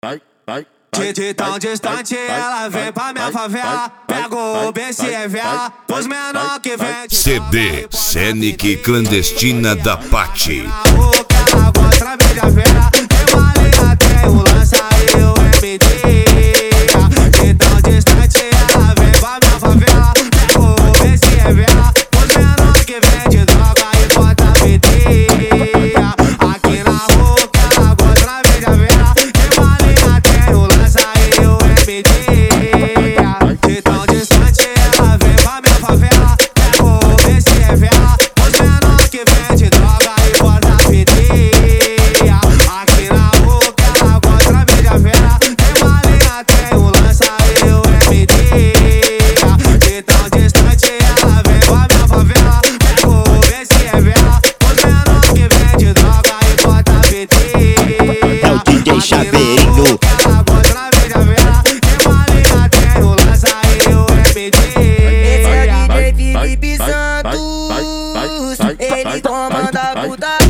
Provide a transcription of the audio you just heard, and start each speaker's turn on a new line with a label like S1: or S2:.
S1: De tão distante ela vem pra minha favela. Pega o BCVA, os menor que vem.
S2: CD Scenic Clandestina da Pati.
S1: Ela gosta mídia vera. Tem uma linha, tem o lança e o MD. De tão distante ela vem pra minha favela. Pega o BCVA, os menor que vem de droga e bota PT. Aqui na rua ela gosta mídia vera. Tem uma linha, tem o lança e o MD. De tão distante ela vem pra minha favela. Pega o BCVA, os menor que vem de droga e bota PT. Aqui na rua ela gosta mídia vera. Tem uma linha, tem o lança e o MD. De tão distante ela vem pra minha favela. Pega o BCVA, os menor que vem de droga e bota PT.
S3: É o DJ Chaveirinho.
S1: Ela gosta mídia vera. Tem uma linha, tem o lança e o MD.
S4: Esse é o DJ Felipe Santos, ele comanda a puta.